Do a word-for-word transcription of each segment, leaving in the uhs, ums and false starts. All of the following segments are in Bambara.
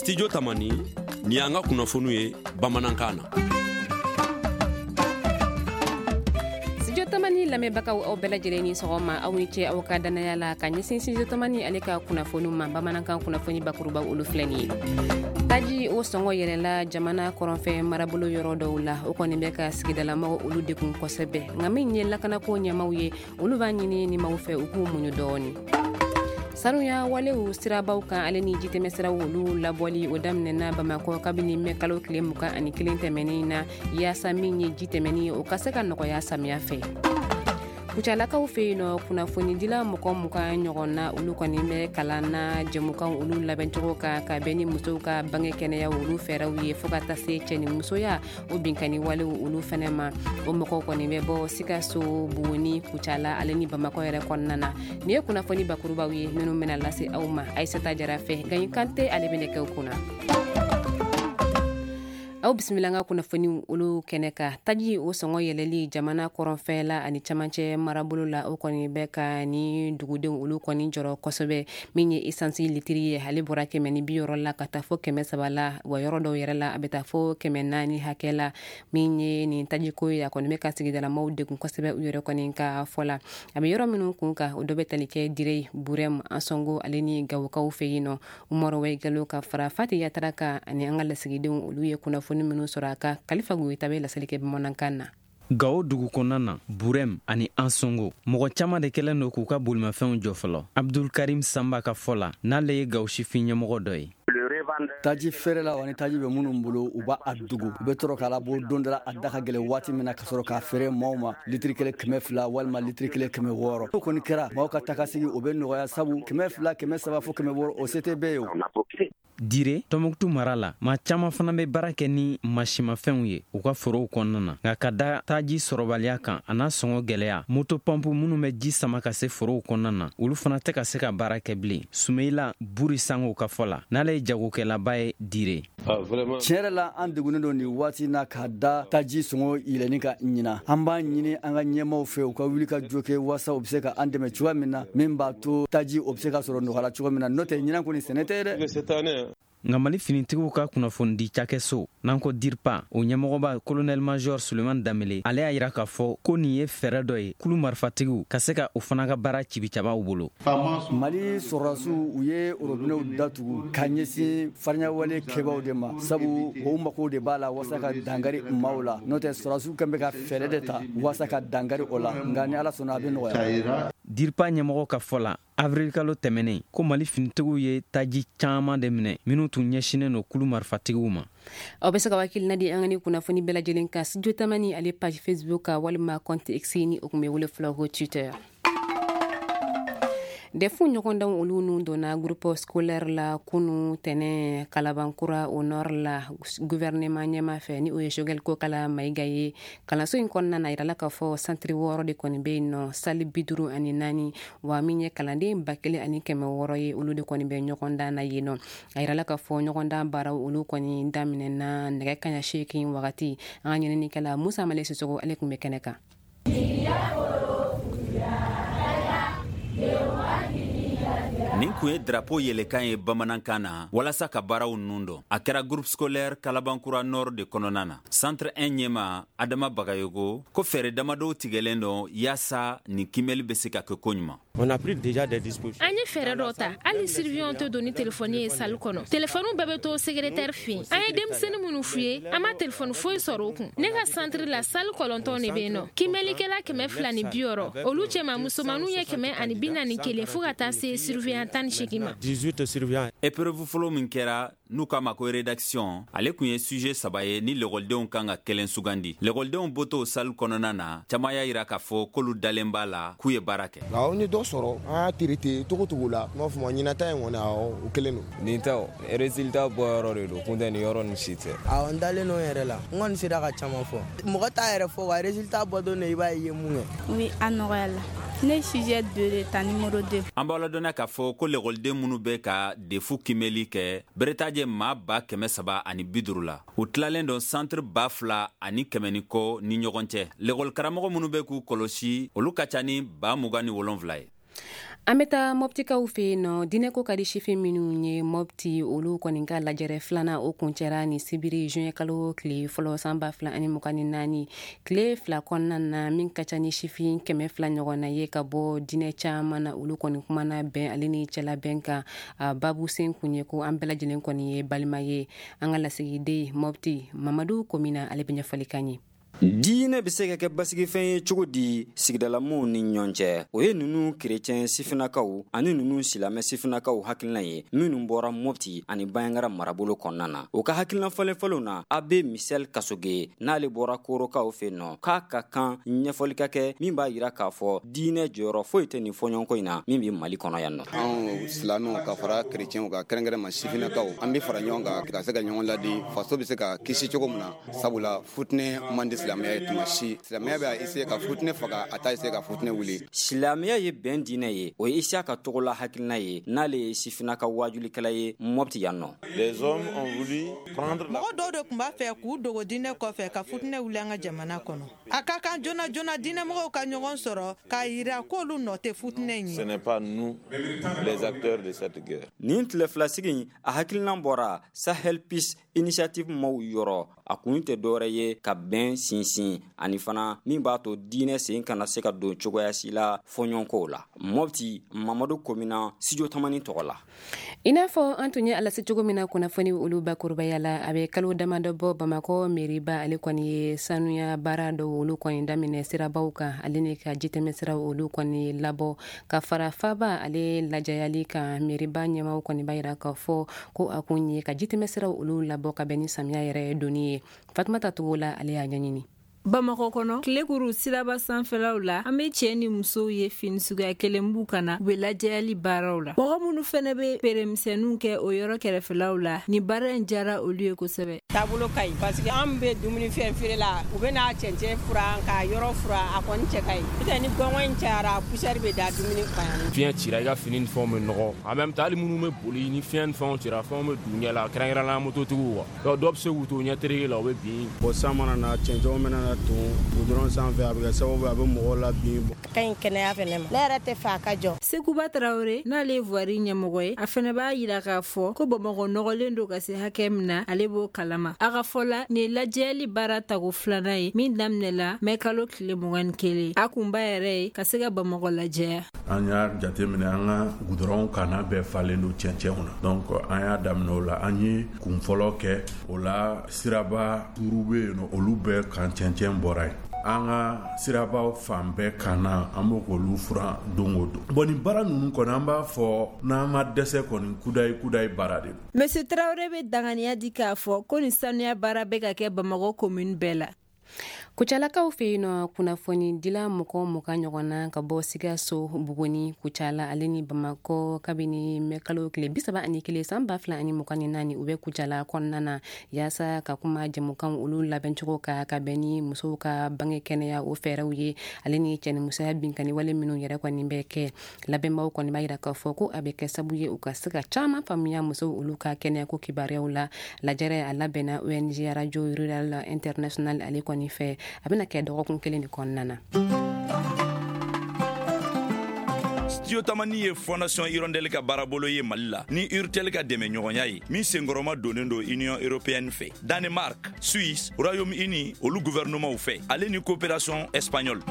Studio Tamani ni an ka kunnafoniw ye bamanankan na. Studio Tamani lamɛnbagaw aw bɛɛ lajɛlen ni sɔgɔma, aw ni ce aw ka danaya la ka ɲɛsin Studio Tamani ale ka kunnafoniw ma. Bamanankan kunnafoni bakuruba olu filɛ nin ye. Taji o sɔngɔ yɛlɛla jamana kɔrɔnfɛ marabolo yɔrɔ dɔw la, o kɔni bɛ ka sigidalamɔgɔ olu dekun kosɛbɛ. Nka min ye lakanako ɲɛmaw ye, olu b'a ɲini ni maaw fɛ u k'u muɲu dɔɔni. Sanuya walew sirabaw kan ale ni jitɛmɛsiraw olu labɔli o daminɛna Bamakɔ kabini mɛ kalo tile mugan ani kelen tɛmɛnen na yaasa min ye jitɛmɛni ye o ka se ka nɔgɔya samiya fɛ. Kucalakaw fɛ yen nɔ kunnafonidila mɔgɔ mugan ɲɔgɔn na olu kɔni bɛ kalan na jɛmukan olu labɛncogo kan ka bɛn ni musow ka bange kɛnɛya olu fɛɛrɛw ye fo ka taa se cɛ ni musoya o binkani walew olu fɛnɛ ma. O mɔgɔw kɔni bɛ bɔ Sikaso, Buguni, Kucala ale ni Bamakɔ yɛrɛ kɔnɔna na. Nin ye kunnafoni bakurubaw ye minnu bɛna lase aw ma. Aisata Jara fɛ Gaɲi Kante ale bɛ nɛgɛw kunna. Aw bisimila an ka kunnafoni olu kɛnɛ ka. Taji o sɔngɔ yɛlɛli jamana kɔrɔnfɛ la ani camancɛ marabolo la o kɔni bɛ ka ni dugudenw olu kɔni jɔrɔ kosɛbɛ. Min ye esansi litiri ye ale bɔra kɛmɛ ni bi wɔɔrɔ la ka taa fɔ kɛmɛ saba la, wa yɔrɔ dɔw yɛrɛ la a bɛ taa fɔ kɛmɛ naani hakɛ la. Min ye nin tajiko ye a kɔni bɛ ka sigidalamɔgɔw degun kosɛbɛ u yɛrɛ kɔni ka fɔ la. A bɛ yɔrɔ minnu kun kan o dɔ bɛ tali kɛ Dire, Burɛm, Ansongo ale ni Gawokaw fɛ yen nɔ. Umaru Wɛgalo ka fara Fati Yatara kan ani an ka lasigidenw olu ye kunnafoni minnu sɔrɔ a kan. Kalifa Goyita bɛ laseli kɛ bamanankan na. Gawo dugu kɔnɔna na Burɛm ani Ansongo mɔgɔ caman de kɛlen don k'u ka bolimafɛnw jɔ fɔlɔ. Abdul Karim Samba ka fɔ la n'ale ye Gawo sifin ɲɛmɔgɔ dɔ ye. Taji feere la ani taji bɛ minnu bolo u b'a a dugu u bɛ tɔrɔ k'a labɔ don dɔ a da ka gɛlɛn waati min na ka sɔrɔ k'a feere maaw ma litiri kelen kɛmɛ fila walima litiri kelen kɛmɛ wɔɔrɔ. O kɔni kɛra maaw ka takasigi o bɛ nɔgɔya sabu kɛmɛ fila kɛmɛ saba fo kɛmɛ wɔɔrɔ o se tɛ bɛɛ ye o. Dire Tɔnbukutu mara la maa caman fana bɛ baara kɛ ni masimafɛnw ye u ka forow kɔnɔna na, nka ka da taji sɔrɔbaliya kan a n'a sɔngɔ gɛlɛya moto pɔmpu minnu bɛ ji sama ka se forow kɔnɔna na olu fana tɛ ka se ka baara kɛ bilen. Sumeila Buri Sango ka fɔ la n'ale ye jagokɛlaba ye Dire. Tiɲɛ yɛrɛ la an degunnen don nin waati na ka da taji sɔngɔ yɛlɛnni ka ɲina. An b'a ɲini an ka ɲɛmaaw fɛ u ka wuli ka jɔ kɛ waasa u bɛ se ka an dɛmɛ cogoya min na min b'a to taji o bɛ se ka sɔrɔ nɔgɔya cogo min na n'o tɛ ɲinan kɔni sɛnɛ tɛ dɛ. Nka Mali finitigiw ka kunnafonidi cakɛso n'an ko DIRPA o ɲɛmɔgɔba Colonel Major Suleman Damele ale y'a yira k'a fɔ ko nin ye fɛɛrɛ dɔ ye kulu marifatigiw ka se ka o fana ka baara cibicabaw bolo. Mali sɔrɔdasiw u ye orobinɛw datugu ka ɲɛsin fariɲawale kɛbaw de ma sabu o mago de b'a la wasa ka dangari maaw la n'o tɛ sɔrɔdasiw kan bɛ ka fɛɛrɛ de ta wasa ka dangari o la nka ni Ala sɔnna a bɛ nɔgɔya. DIRPA ɲɛmɔgɔ ka fɔ la avril kalo tɛmɛnen ko Mali finitigiw ye taji caman de minɛ minnu tun ɲɛsinen don kulu marifatigiw ma. Aw bɛ se ka wakilina di an ka ni kunnafoni bɛɛ lajɛlen kan Studio Tamani ale page Facebook ka walima compte X ni o kun bɛ wele fɔlɔ ko Twitter. Defu ɲɔgɔndanw olu nu donna groupe scolaire la kunu tɛnɛ Kalabankura au nord la gouvernement ɲɛma fɛ ni o ye Shogɛl Kokala Mayiga ye. Kalanso in kɔnɔna na a yirala k'a fɔ centre wɔɔrɔ de kɔni bɛ yen nɔ sali bi duuru ani naani wa min ye kalanden ba kelen ani kɛmɛ wɔɔrɔ ye olu de kɔni bɛ ɲɔgɔndan na yen nɔ. A yirala k'a fɔ ɲɔgɔndan baaraw olu kɔni daminɛna nɛgɛ kaɲɛ seegin wagati. An ka ɲininikɛla Musa Male Sisogo ale kun bɛ kɛnɛ kan. Nin kun ye drapeau yɛlɛkan ye bamanankan na walasa ka baaraw nun dɔn. A kɛra groupe scolaire Kalabankura Nord de kɔnɔna na. Centre un ɲɛma Adama Bagayogo ko fɛɛrɛ damadɔw tigɛlen dɔn yaasa nin kimɛli bɛ se ka kɛ ko ɲuman. On a pris déjà des dispositions. An ye fɛɛrɛ dɔ ta hali surveillant tɛ don ni telefɔni ye salle kɔnɔ. Telefɔniw bɛɛ bɛ to secrétaire fɛ yen. An ye denmisɛnnin minnu f'u ye an ma telefɔni foyi sɔrɔ o kun. Ne ka centre la salle kɔlɔntɔn de bɛ yen nɔ. Kimɛlikɛla kɛmɛ fila ni bi wɔɔrɔ olu cɛma musomanninw ye kɛmɛ ani bi naani kelen fo ka taa se surveillant tan ni seegin ma. dix-huit surveillants. Épreuve fɔlɔ min kɛra n'u k'a ma ko rédaction ale kun ye sujet saba ye ni lɛkɔlidenw kan ka kelen sugandi. Lɛkɔlidenw bɔtɔ salle kɔnɔna na caman y'a yira k'a fɔ k'olu dalen b'a la k'u ye baara kɛ. Aw ni dɔ sɔrɔ an y'a tirite togo togo la n b'a fɔ ma ɲinata in kɔni awɔ o kelen don. Nin tɛ résultat bɔyɔrɔ de don kun tɛ nin yɔrɔ nin si tɛ. Awɔ n dalen n'o yɛrɛ la n kɔni sera ka caman fɔ mɔgɔ t'a yɛrɛ fɔ wa résultat bɔ don i b'a ye mun kɛ. Oui a nɔgɔya la ne sujet deux de ta numéro deux. An b'a ladɔnna k'a fɔ ko lɛkɔliden minnu bɛ ka defu kimɛli kɛ beretajɛ maa ba kɛmɛ saba ani bi duuru la u tilalen don centre ba fila ani kɛmɛ ni kɔ ni ɲɔgɔn cɛ. Lɛkɔli karamɔgɔ minnu bɛ k'u kɔlɔsi olu ka ca ni ba mugan ni wolonwula ye. An bɛ taa mɔptikaw fɛ yen nɔ diinɛ ko ka di sifin minnu ye mɔpti olu kɔni ka lajɛrɛ filanan o kuncɛra ni sibiri juin kalo tile fɔlɔ san ba fila ani mugan ni naani tile fila kɔnɔna na min ka ca ni sifin kɛmɛ fila ɲɔgɔn na ye ka bɔ diinɛ caman na olu kɔni kumana bɛn ale ni cɛla bɛn kan babu sen kun ye ko an bɛɛ lajɛlen kɔni ye balima ye. An ka lasigiden mɔpti Mamadu Komina ale bɛ ɲɛfɔli kan ye. diinɛ bɛ se ka kɛ basigifɛn ye cogo di sigidalamuw ni ɲɔgɔn cɛ? O ye nunu kerecɛn sifinakaw ani nunu silamɛ sifinakaw hakilina ye minnu bɔra Mopti ani Bayangara marabolo kɔnɔna na. O ka hakilina fɔlɔfɔlɔ na Abe Michel Kasoge n'ale bɔra Korokaw fɛ nɔ k'a ka kan ɲɛfɔli ka kɛ min b'a yira k'a fɔ diinɛ jɔyɔrɔ foyi tɛ nin fɔɲɔgɔnko in na min bɛ Mali kɔnɔ yan nɔ. Anw silamɛw ka fara kerecɛnw ka kɛrɛnkɛrɛnma sifinakaw an bɛ fara ɲɔgɔn kan ka se ka ɲɔgɔn ladi faso bɛ se ka kisi cogo min na sabula futinɛ man di silamɛya ye tuma si. Silamɛya bɛ essayer ka futinɛ faga a t'a essayer ka futinɛ wuli. Silamɛya ye bɛn diinɛ ye o ye Isa ka togo la hakilina ye n'ale ye sifinaka wajulikɛla ye Mopti yan nɔ. Les hommes ont voulu prendre la... mɔgɔ dɔw de tun b'a fɛ k'u dogo diinɛ kɔfɛ ka futinɛ wuli an ka jamana kɔnɔ. A ka kan joona joona diinɛmɔgɔw ka ɲɔgɔn sɔrɔ k'a yira k'olu nɔ tɛ futinɛ in ye. Ce n'est pas nous les acteurs de cette guerre. Nin tile filasigi a hakilina bɔra Sahel Peace Initiative maw yɔrɔ a kun tɛ dɔwɛrɛ ye ka bɛn sinsin ani fana min b'a to diinɛ sen kana se ka don cogoya si la fɔɲɔgɔnkow la. Mopti Mamadu Komina Studio Tamani tɔgɔ la. I n'a fɔ an tun ye alase cogo min na kunnafoni olu bakurubaya la a bɛ kalo damadɔ bɔ Bamakɔ meriba ale kɔni ye sanuya baara dɔw olu kɔni daminɛ sirabaw kan ale ni ka jitɛmɛ siraw olu kɔni labɔ ka fara faba ale lajayali kan meriba ɲɛmaw kɔni b'a yira k'a fɔ ko a kun ye ka jitɛmɛ siraw olu labɔ ka bɛn ni samiya yɛrɛ doni ye. Fatumata Togo la ale y'a ɲɛɲini. Bamakɔ kɔnɔ tilekuru siraba sanfɛlaw la an bɛ cɛ ni musow ye fini suguya kelen b'u kana u bɛ lajɛyali baaraw la. Mɔgɔ minnu fɛnɛ bɛ peremisɛnninw kɛ o yɔrɔ kɛrɛfɛlaw la ni baara in diyara olu ye kosɛbɛ. Taabolo ka ɲi parce que an bɛ dumuni fɛn feere la u bɛ n'a cɛncɛn furan k'a yɔrɔ furan a kɔni cɛ ka ɲi. N'o ni gɔngɔn in cayara poussière bɛ da dumuni kan. Fiɲɛ cira i ka fini ni fɛnw bɛ nɔgɔ en même temps hali minnu bɛ boli ni fiɲɛ ni fɛnw cira fɛnw bɛ dun ɲɛ la kɛrɛnkɛrɛnnenya mototigiw wa dɔw bɛ se k'u to ɲɛ tereke la u bɛ bin. Bon san mana na cɛncɛnw bɛna tun goudron sanfɛ a bɛ kɛ sababu a bɛ mɔgɔw la bin. Ka ɲi kɛnɛya fɛnɛ ma ne yɛrɛ tɛ fɛ a ka jɔ. Sekuba Tarawele n'ale ye voirie ɲɛmɔgɔ ye a fɛnɛ b'a yira k'a fɔ ko Bamakɔ nɔgɔlen don ka se hakɛ min na ale b'o kalama. A ka fɔ la nin lajɛyali baara tago filanan ye min daminɛla mɛ kalo tile mugan ni kelen a kunba yɛrɛ ye ka se ka Bamakɔ lajɛya. An y'a jateminɛ an ka goudron kana bɛɛ falen don cɛncɛnw na donc an y'a daminɛ o la an ye kun fɔlɔ kɛ o la siraba duuru bɛ yen nɔ olu bɛɛ kan cɛncɛn bɔra yen. An ka sirabaw fan bɛɛ kana an b'o k'olu furan don o don. Bon nin baara ninnu kɔni an b'a fɔ n'an ma dɛsɛ kɔni kudayi kudayi baara de don. Monsieur Traoré bɛ danganiya di k'a fɔ ko nin sanuya baara bɛ ka kɛ Bamakɔ commune bɛɛ la. Kucalakaw fɛ yen nɔ kunnafoni dila mɔgɔ mugan ɲɔgɔn na ka bɔ Sikaso Buguni Kucala ale ni Bamakɔ kabini mɛ kalo tile bi saba ani kelen san ba fila ani mugan ni naani u bɛ Kucala kɔnɔna na yaasa ka kuma jamukan olu labɛncogo ka ka bɛn ni musow ka bange kɛnɛya o fɛɛrɛw ye ale ni cɛ ni musoya binkani wale minnu yɛrɛ kɔni bɛ kɛ labɛnbaw kɔni b'a yira k'a fɔ ko a bɛ kɛ sabu ye u ka se ka caman faamuya musow olu ka kɛnɛyako kibaruyaw la. Lajɛrɛ a labɛnna O N G Radio Rural International ale kɔni fɛ a bɛna kɛ dɔgɔkun kelen de kɔnɔna na. Studio Tamani ye Fondation Hirondelle ka baarabolo ye Mali la ni Urtel ka dɛmɛ ɲɔgɔnya ye min senkɔrɔma donnen don Union Européenne fɛ. Danemark, Suisse, Royaume-Uni olu gouvernement fɛ ale ni coopération espagnole.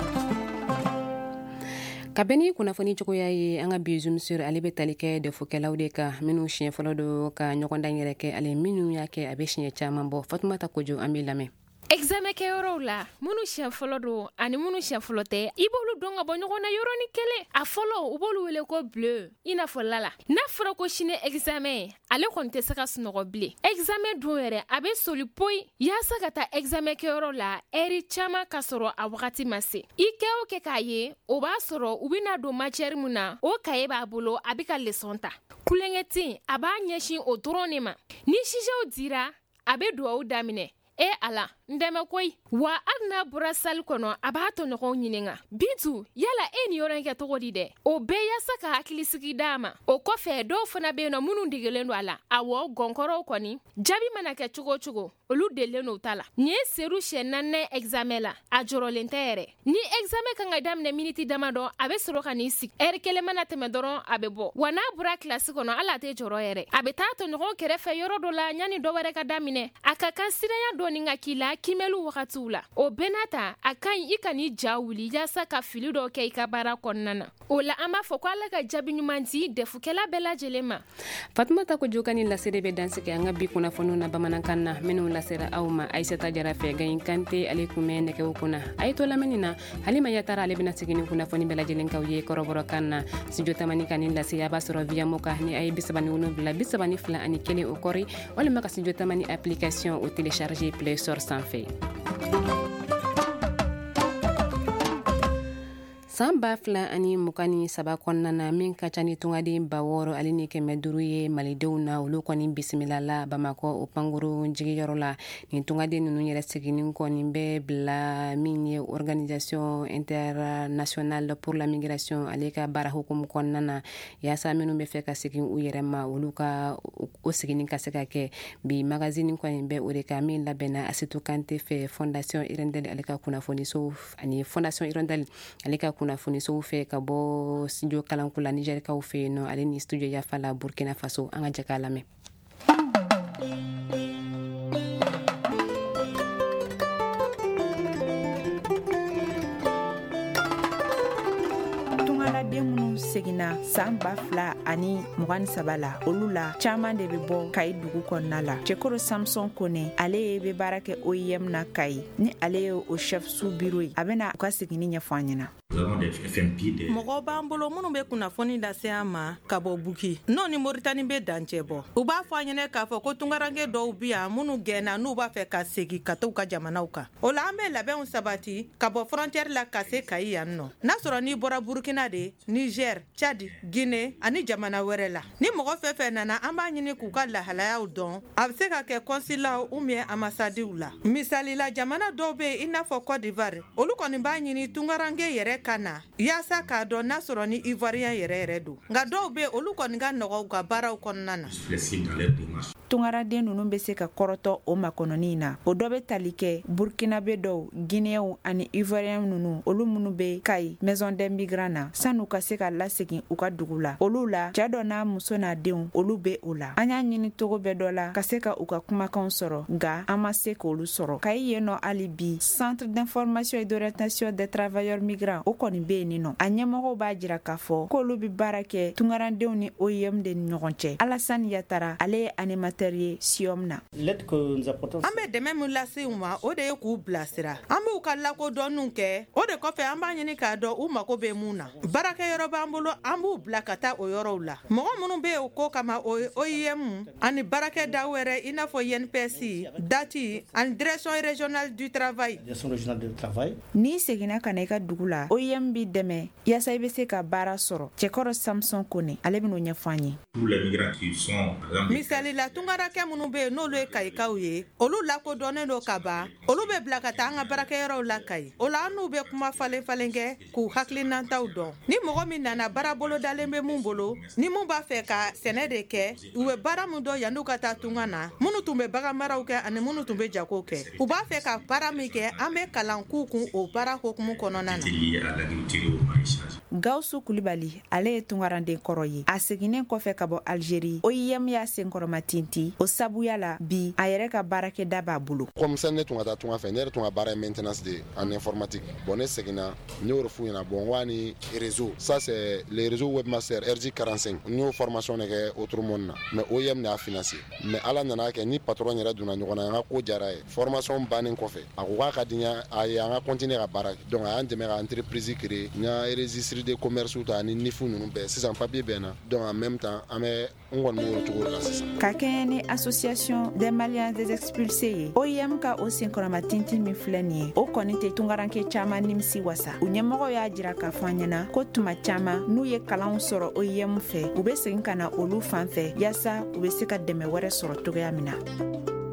Kabeni kunnafoni cogoya ye an ka bi Zoom sur ale bɛ tali kɛ defokɛlaw de kan minnu siɲɛ fɔlɔ do ka ɲɔgɔndan yɛrɛ kɛ ale minnu y'a kɛ a bɛ siɲɛ caman bɔ. Fatumata Kojo an bɛ lamɛn. Examen kɛ yɔrɔw la minnu siɲɛ fɔlɔ don ani minnu siɲɛ fɔlɔ tɛ i b'olu dɔn ka bɔ ɲɔgɔn na yɔrɔnin kelen a fɔlɔ u b'olu wele ko bleu i n'a fɔ lala n'a fɔra ko sini examen ale kɔni tɛ se ka sunɔgɔ bilen examen don yɛrɛ a bɛ soli poyi yaasa ka taa examen kɛyɔrɔ la ɛri caman ka sɔrɔ a wagati ma se i kɛ o kɛ k'a ye o b'a sɔrɔ u bɛna don matière mun na o kaye b'a bolo a bɛ ka leçon ta kulenkɛ ten a b'a ɲɛsin o dɔrɔn de ma ni sisew dira a bɛ duwawu daminɛ e ala ndeme koy wa arna bura sal kono abato no nyininga Bintu yala eni yoran ke togodi de o be ya saka hakili sigi dama o kofe do fana be no munu ndigelen wala awo gonkoro koni jabi manake chugo chugo olu dele no tala ni seru shenane examen la ajoro lentere ni examen kanga damne miniti damado abe soro kani sik er kele manate medoro abe bo wana bura classe kono ala te joro ere abe tato no kere fe yoro do la nyani do were ka damine aka kansira ya do ninga kila kimelu wakatula o benata akan ikani jawuli ya saka fili do ke ikabara konnana ola ama fokwala ka jabi nyumanti defukela bela jelema Fatuma ta ko jokani la serebe danse ke anga bi kuna fono na bamanankanna menu la sera awma Aisata Jarafe gayin kante alekume ne ke kuna ayto la menina Halima Yatara ale bina sigini kuna foni bela jelen kawye koroboro kanna si jotamani kanin la siya basoro via moka ni ay bisabani wono bla bisabani fla ani kele okori wala maka si jotamani application ou télécharger Play Store sans fait. Samba fla ani mukani saba konna na min kachani tungadi baworo alini ke meduruye malidew na ulu koni bismillah la Bamako o panguru njigi yorola ni tungadi nunu yere sigini koni be bla minye organisation internationale pour la migration alika bara hukum konna na ya sa minu be feka sigini uyerema uluka o sigini kaseka ke bi magazine koni be ureka min la bena asitu kante fe fondation irendel alika kuna foniso ani fondation irendel alika kuna funiso fe ka bo studio kalankula Niger ka fe no ale ni studio ya fala Burkina Faso anga jakala me segina samba fla ani mugan sabala olula chaman de bebo kai dugu konna la Chekoro Samson Kone ale be barake O I M na kai ni ale o chef sous bureau abena ka segini nya fanyina mɔgɔ b'an bolo minnu bɛ kunnafoni lase an ma ka bɔ Buki n'o ni Moritani bɛ dancɛ bɔ u b'a fɔ an ɲɛna k'a fɔ ko tungaranke dɔw bi yan minnu gɛnna n'u b'a fɛ ka segin ka t'u ka jamanaw kan o la an bɛ labɛnw sabati ka bɔ frontière la ka se Kayi yan nɔ n'a sɔrɔ n'i bɔra Burkina de Niger Chad Guinée ani jamana wɛrɛ la ni mɔgɔ fɛn fɛn nana an b'a ɲini k'u ka lahalayaw dɔn a bɛ se ka kɛ consulat ou bien ambassadiw la misali la jamana dɔw bɛ i n'a fɔ Côte d'Ivoire olu kɔni b'a ɲini tungaranke yɛrɛ kana yasa ka dɔn n'a sɔrɔ ni Ivoirien yɛrɛ yɛrɛ don nka dɔw bɛ olu kɔni ka nɔgɔ ka baaraw kɔnɔna na tungaraden ninnu bɛ se ka kɔrɔtɔ o makɔnɔni na o dɔ bɛ tali kɛ Burkinabe dɔw Guinéenw ani Ivoirien ninnu olu minnu bɛ Kayi maison des migrants na sanu ka se ka lasegin u ka dugu la olu la cɛ dɔ n'a muso n'a denw olu bɛ o la an y'a ɲini togo bɛɛ dɔ la ka se ka u ka kumakanw sɔrɔ nka an ma se k'olu sɔrɔ Kayi yen nɔ hali bi centre d'information et d'orientation des travailleurs migrants o kɔni bɛ yen nɔ a ɲɛmɔgɔw b'a jira k'a fɔ k'olu bɛ baara kɛ tungarandenw ni O I M de ni ɲɔgɔn cɛ Alassane Yatara ale ye animateur ye Siom na an bɛ dɛmɛ min lase u ma o de ye k'u bilasira an b'u ka lakodɔnniw kɛ o de kɔfɛ an b'a ɲini k'a dɔn u mago bɛ mun na baarakɛyɔrɔ b'an bolo an b'u bila ka taa o yɔrɔw la mɔgɔ minnu bɛ o ko kama o ye O I M ani baarakɛda wɛrɛ i n'a fɔ I N P S dati ani direction régionale du travail n'i seginna ka na i ka dugu la O I M b'i dɛmɛ yasa i bɛ se ka baara sɔrɔ Chekoro Samson Kone ale bɛn'o ɲɛfɔ an ye misali la tungarakɛ minnu bɛ yen n'olu ye Kayikaw ye olu lakodɔnnen don ka ban olu bɛ bila ka taa an ka baarakɛyɔrɔw la Kayi o la an n'u bɛ kuma falen falen kɛ k'u hakilinataw dɔn ni mɔgɔ min nana baara bolo dalen bɛ mun bolo ni mun b'a fɛ ka sɛnɛ de kɛ u bɛ baara min dɔn yan'u ka taa tunga na minnu tun bɛ bagan maraw kɛ ani minnu tun bɛ jago kɛ u b'a fɛ ka baara min kɛ an bɛ kalan k'u kun o baara hokumu kɔnɔna na Gawusu Kulibali ale ye tungaranden kɔrɔ ye a seginnen kɔfɛ ka bɔ Algérie O I M y'a senkɔrɔma tinti o sabuya la bi a yɛrɛ ka baarakɛda b'a bolo comme ça ne tun ka taa tunga fɛ ne yɛrɛ tun ka baara ye maintenance de en informatique bon ne seginna ne y'o f'u ɲɛna bon wa ni réseau ça c'est les réseaux webmaster R J quarante-cinq n y'o formation de kɛ autre monde na mais O I M de y'a financé mais ala nana kɛ ni patron yɛrɛ donna ɲɔgɔn na an ka ko jara ye formation bannen kɔfɛ a ko k'a ka di n ye a ye an ka continuer ka baara kɛ donc a y'an dɛmɛ ka entreprise créer n y'a registre de commerce ta ni nifu ninnu bɛɛ sisan papier bɛɛ na donc en même temps an bɛ n kɔni b'o cogo la sisan ka kɛɲɛ ni association des maliens des expulsés ye O I M ka o senkɔrɔma tintin min filɛ nin ye o kɔni tɛ tungaranke caman nimisi wasa u ɲɛmɔgɔ y'a jira k'a fɔ an ɲɛna ko tuma caman n'u ye kalanw sɔrɔ O I M fɛ u bɛ segin ka na olu fan fɛ yasa u bɛ se ka dɛmɛ wɛrɛ sɔrɔ cogoya min na